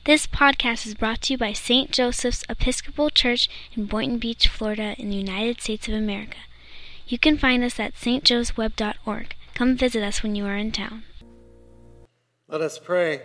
This podcast is brought to you by St. Joseph's Episcopal Church in Boynton Beach, Florida, in the United States of America. You can find us at stjoesweb.org. Come visit us when you are in town. Let us pray.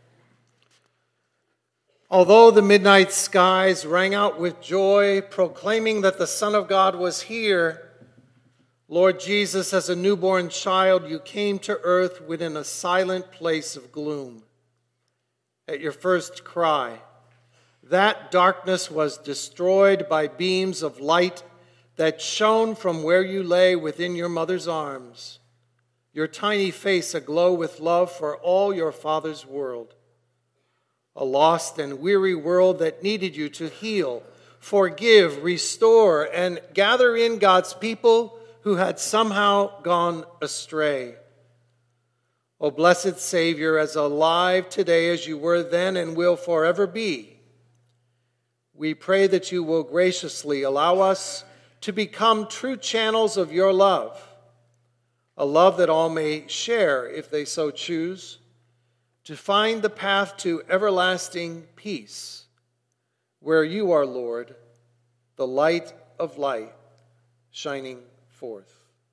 Although the midnight skies rang out with joy, proclaiming that the Son of God was here, Lord Jesus, as a newborn child, you came to earth within a silent place of gloom. At your first cry, that darkness was destroyed by beams of light that shone from where you lay within your mother's arms, your tiny face aglow with love for all your Father's world. A lost and weary world that needed you to heal, forgive, restore, and gather in God's people who had somehow gone astray. O blessed Savior, as alive today as you were then and will forever be, we pray that you will graciously allow us to become true channels of your love, a love that all may share if they so choose, to find the path to everlasting peace, where you are, Lord, the light of light shining forth.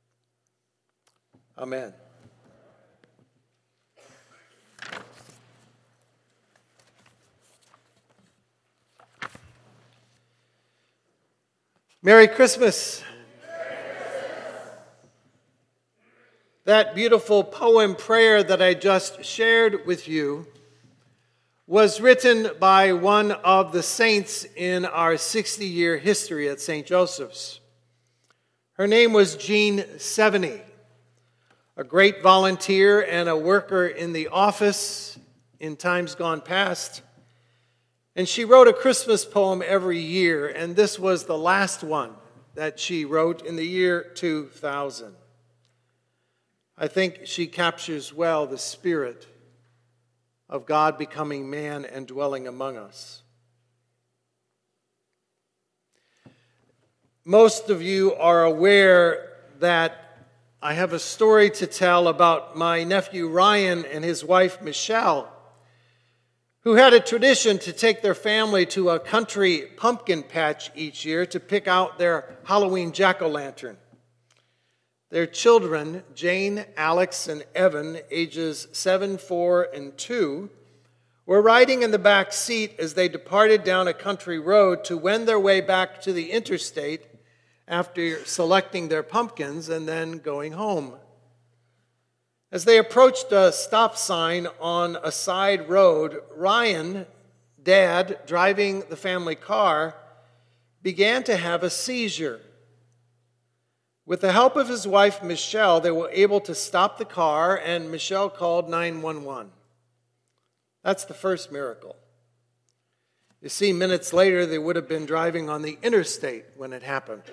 Amen. Merry Christmas. That beautiful poem prayer that I just shared with you was written by one of the saints in our 60-year history at St. Joseph's. Her name was Jean Sevigny, a great volunteer and a worker in the office in times gone past. And she wrote a Christmas poem every year, and this was the last one that she wrote in the year 2000. I think she captures well the spirit of God becoming man and dwelling among us. Most of you are aware that I have a story to tell about my nephew Ryan and his wife Michelle, who had a tradition to take their family to a country pumpkin patch each year to pick out their Halloween jack-o'-lantern. Their children, Jane, Alex, and Evan, ages 7, 4, and 2, were riding in the back seat as they departed down a country road to wend their way back to the interstate after selecting their pumpkins and then going home. As they approached a stop sign on a side road, Ryan, Dad, driving the family car, began to have a seizure. With the help of his wife, Michelle, they were able to stop the car, and Michelle called 911. That's the first miracle. You see, minutes later, they would have been driving on the interstate when it happened.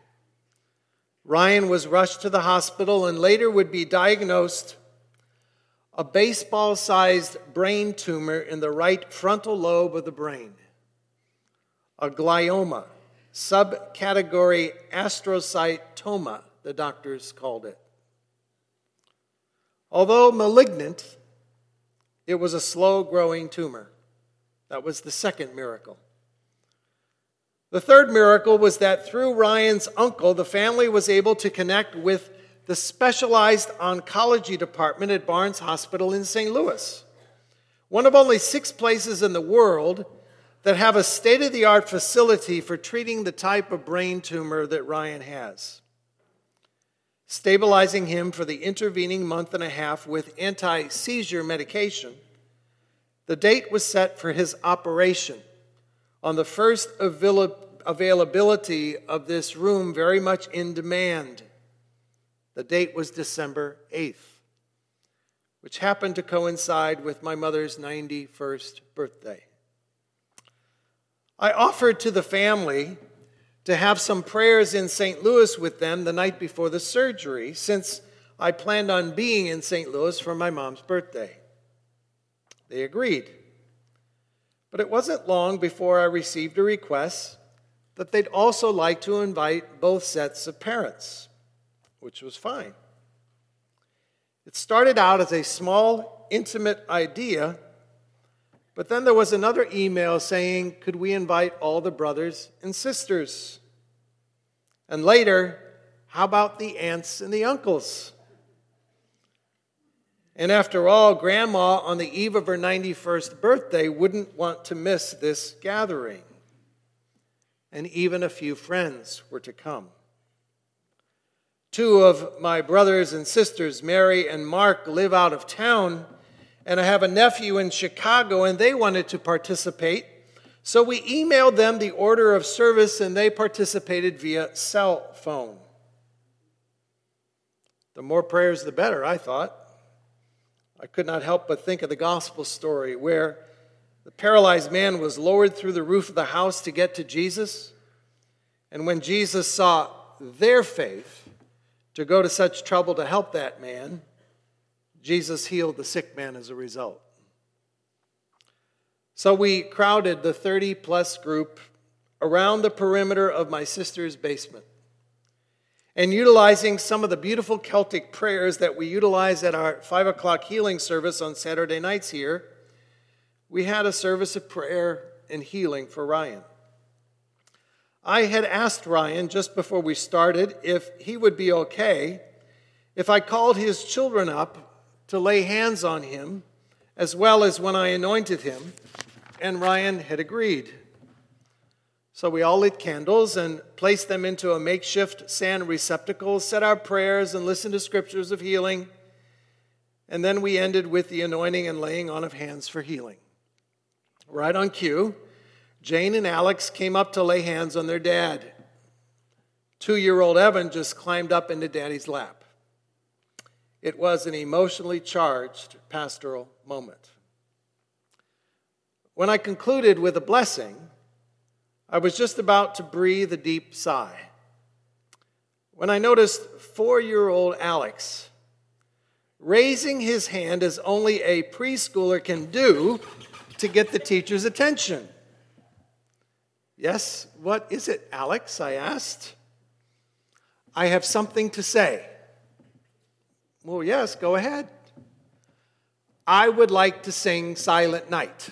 Ryan was rushed to the hospital and later would be diagnosed a baseball-sized brain tumor in the right frontal lobe of the brain, a glioma, subcategory astrocytoma, the doctors called it. Although malignant, it was a slow-growing tumor. That was the second miracle. The third miracle was that through Ryan's uncle, the family was able to connect with the specialized oncology department at Barnes Hospital in St. Louis, one of only 6 places in the world that have a state-of-the-art facility for treating the type of brain tumor that Ryan has. Stabilizing him for the intervening month and a half with anti-seizure medication, the date was set for his operation on the first availability of this room very much in demand. The date was December 8th, which happened to coincide with my mother's 91st birthday. I offered to the family to have some prayers in St. Louis with them the night before the surgery, since I planned on being in St. Louis for my mom's birthday. They agreed. But it wasn't long before I received a request that they'd also like to invite both sets of parents, which was fine. It started out as a small, intimate idea, But then there was another email saying, could we invite all the brothers and sisters? And later, how about the aunts and the uncles? And after all, Grandma, on the eve of her 91st birthday, wouldn't want to miss this gathering. And even a few friends were to come. 2 of my brothers and sisters, Mary and Mark, live out of town, and I have a nephew in Chicago, and they wanted to participate. So we emailed them the order of service, and they participated via cell phone. The more prayers, the better, I thought. I could not help but think of the gospel story where the paralyzed man was lowered through the roof of the house to get to Jesus. And when Jesus saw their faith to go to such trouble to help that man, Jesus healed the sick man as a result. So we crowded the 30-plus group around the perimeter of my sister's basement. And utilizing some of the beautiful Celtic prayers that we utilize at our 5 o'clock healing service on Saturday nights here, we had a service of prayer and healing for Ryan. I had asked Ryan just before we started if he would be okay if I called his children up to lay hands on him, as well as when I anointed him, and Ryan had agreed. So we all lit candles and placed them into a makeshift sand receptacle, said our prayers and listened to scriptures of healing, and then we ended with the anointing and laying on of hands for healing. Right on cue, Jane and Alex came up to lay hands on their dad. 2-year-old Evan just climbed up into Daddy's lap. It was an emotionally charged pastoral moment. When I concluded with a blessing, I was just about to breathe a deep sigh when I noticed 4-year-old Alex raising his hand as only a preschooler can do to get the teacher's attention. Yes, what is it, Alex? I asked. I have something to say. Well, yes, go ahead. I would like to sing Silent Night.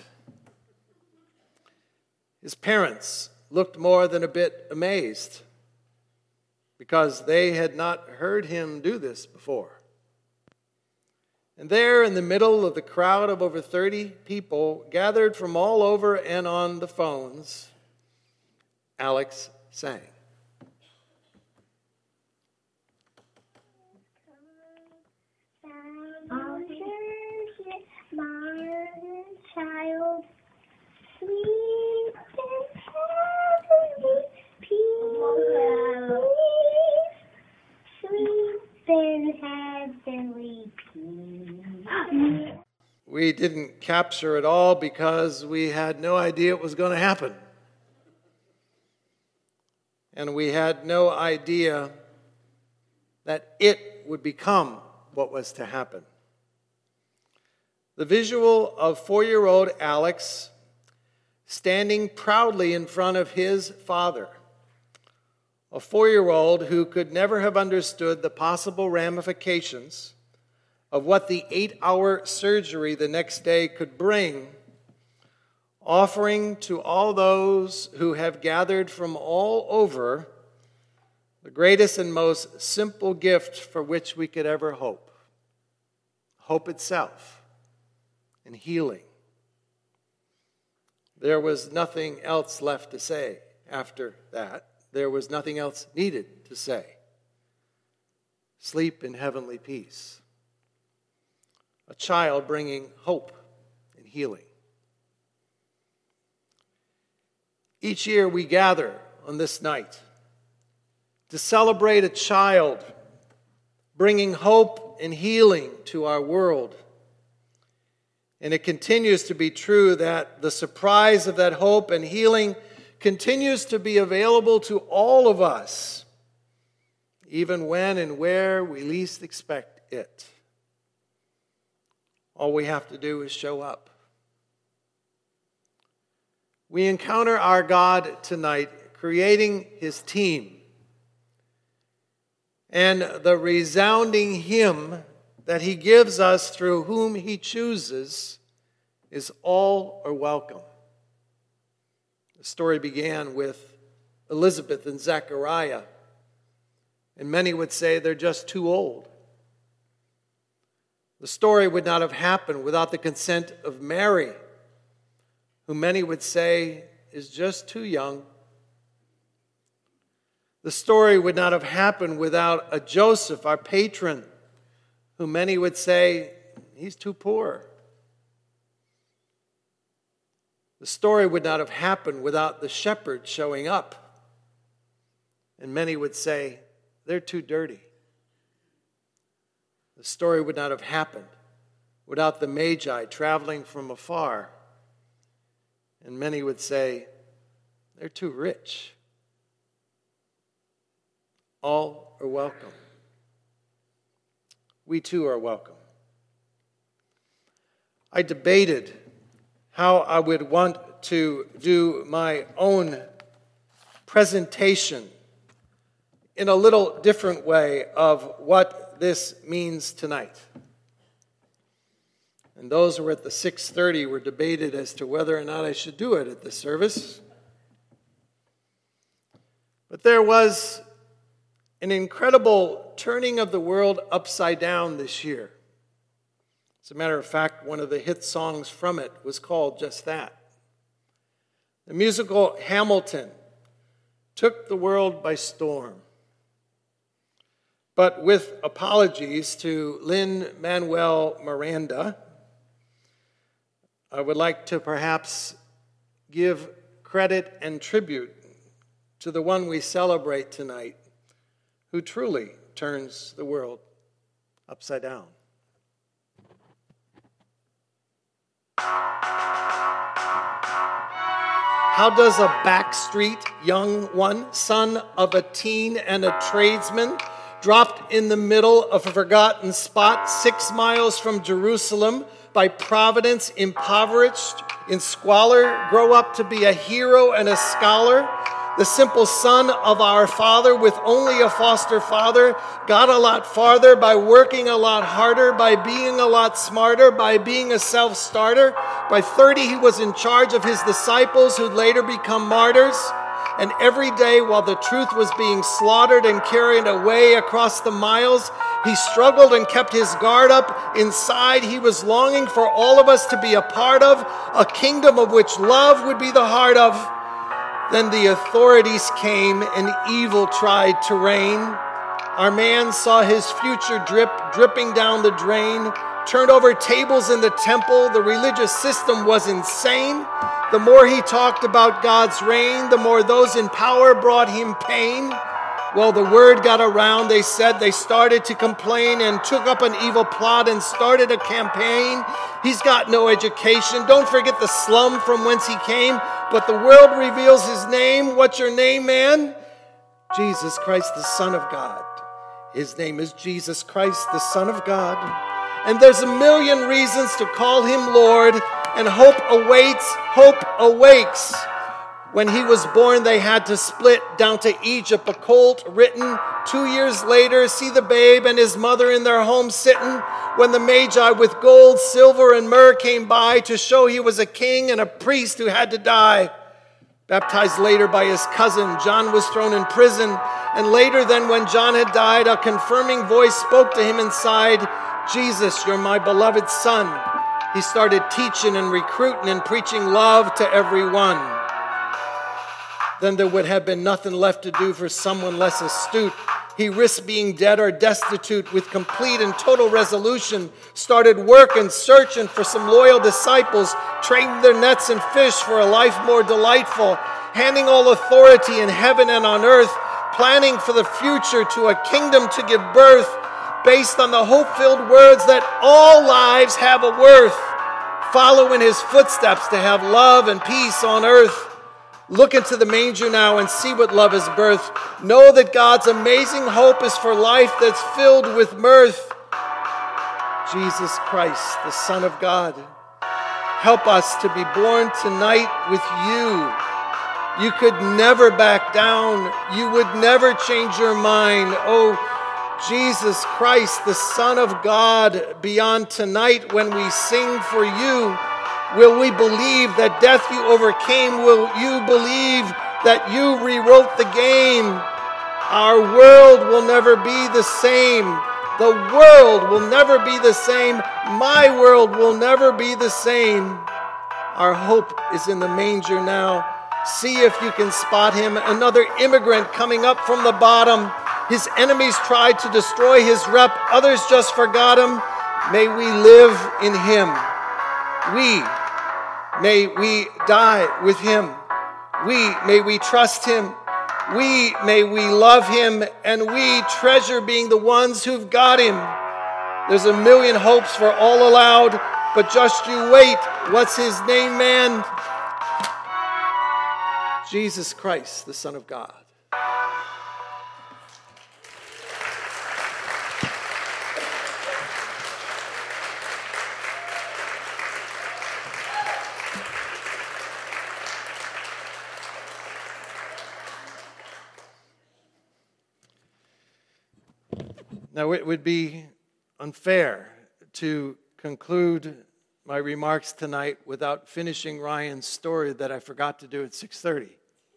His parents looked more than a bit amazed because they had not heard him do this before. And there in the middle of the crowd of over 30 people gathered from all over and on the phones, Alex sang. Child, sleep in heavenly peace. Sleep in heavenly peace. We didn't capture it all because we had no idea it was going to happen. And we had no idea that it would become what was to happen. The visual of 4-year-old Alex standing proudly in front of his father, a 4-year-old who could never have understood the possible ramifications of what the 8-hour surgery the next day could bring, offering to all those who have gathered from all over the greatest and most simple gift for which we could ever hope. Hope itself. And healing. There was nothing else left to say after that. There was nothing else needed to say. Sleep in heavenly peace. A child bringing hope and healing. Each year we gather on this night to celebrate a child bringing hope and healing to our world. And it continues to be true that the surprise of that hope and healing continues to be available to all of us, even when and where we least expect it. All we have to do is show up. We encounter our God tonight creating His team. And the resounding hymn that He gives us through whom He chooses is all are welcome. The story began with Elizabeth and Zechariah, and many would say they're just too old. The story would not have happened without the consent of Mary, who many would say is just too young. The story would not have happened without a Joseph, our patron, who many would say he's too poor. The story would not have happened without the shepherds showing up, and many would say they're too dirty. The story would not have happened without the Magi traveling from afar, and many would say they're too rich. All are welcome. We too are welcome. I debated how I would want to do my own presentation in a little different way of what this means tonight. And those who were at the 6:30 were debated as to whether or not I should do it at this service. But there was an incredible turning of the world upside down this year. As a matter of fact, one of the hit songs from it was called just that. The musical Hamilton took the world by storm. But with apologies to Lin-Manuel Miranda, I would like to perhaps give credit and tribute to the one we celebrate tonight, who truly turns the world upside down. How does a backstreet young one, son of a teen and a tradesman, dropped in the middle of a forgotten spot 6 miles from Jerusalem, by providence impoverished in squalor, grow up to be a hero and a scholar? The simple son of our father with only a foster father got a lot farther by working a lot harder, by being a lot smarter, by being a self-starter. By 30, he was in charge of his disciples who'd later become martyrs. And every day while the truth was being slaughtered and carried away across the miles, he struggled and kept his guard up. Inside, he was longing for all of us to be a part of, a kingdom of which love would be the heart of. Then the authorities came and evil tried to reign. Our man saw his future dripping down the drain, turned over tables in the temple. The religious system was insane. The more he talked about God's reign, the more those in power brought him pain. Well, the word got around, they said, they started to complain and took up an evil plot and started a campaign. He's got no education. Don't forget the slum from whence he came, but the world reveals his name. What's your name, man? Jesus Christ, the Son of God. His name is Jesus Christ, the Son of God. And there's a million reasons to call him Lord, and hope awaits, hope awakes. When he was born, they had to split down to Egypt, a colt written. 2 years later, see the babe and his mother in their home sitting. When the Magi with gold, silver, and myrrh came by to show he was a king and a priest who had to die. Baptized later by his cousin, John was thrown in prison. And later then, when John had died, a confirming voice spoke to him inside, Jesus, you're my beloved son. He started teaching and recruiting and preaching love to everyone. Then there would have been nothing left to do for someone less astute. He risked being dead or destitute with complete and total resolution, started work and searching for some loyal disciples, trading their nets and fish for a life more delightful, handing all authority in heaven and on earth, planning for the future to a kingdom to give birth, based on the hope-filled words that all lives have a worth. Follow in his footsteps to have love and peace on earth. Look into the manger now and see what love is birthed. Know that God's amazing hope is for life that's filled with mirth. Jesus Christ, the Son of God, help us to be born tonight with you. You could never back down. You would never change your mind. Oh, Jesus Christ, the Son of God, beyond tonight when we sing for you, Will we believe that death you overcame? Will you believe that you rewrote the game? Our world will never be the same. The world will never be the same. My world will never be the same. Our hope is in the manger now. See if you can spot him. Another immigrant coming up from the bottom. His enemies tried to destroy his rep. Others just forgot him. May we live in him. May we die with him. May we trust him. May we love him, and we treasure being the ones who've got him. There's a million hopes for all allowed, but just you wait. What's his name, man? Jesus Christ, the Son of God. Now, it would be unfair to conclude my remarks tonight without finishing Ryan's story that I forgot to do at 6:30.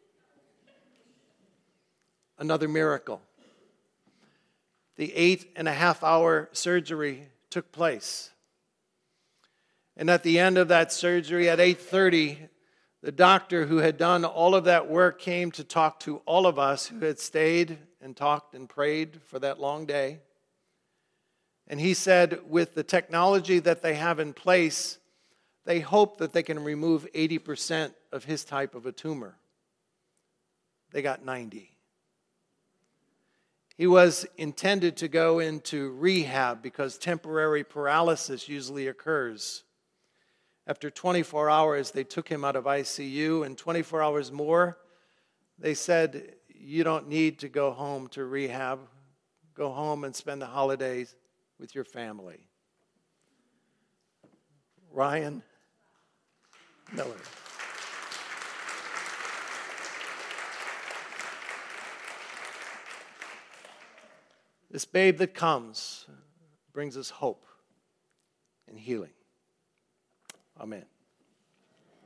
Another miracle. The 8.5-hour surgery took place. And at the end of that surgery, at 8:30, the doctor who had done all of that work came to talk to all of us who had stayed and talked and prayed for that long day. And he said, with the technology that they have in place, they hope that they can remove 80% of his type of a tumor. They got 90. He was intended to go into rehab because temporary paralysis usually occurs. After 24 hours, they took him out of ICU, and 24 hours more, they said, you don't need to go home to rehab. Go home and spend the holidays with your family. Ryan Miller. This babe that comes brings us hope and healing. Amen.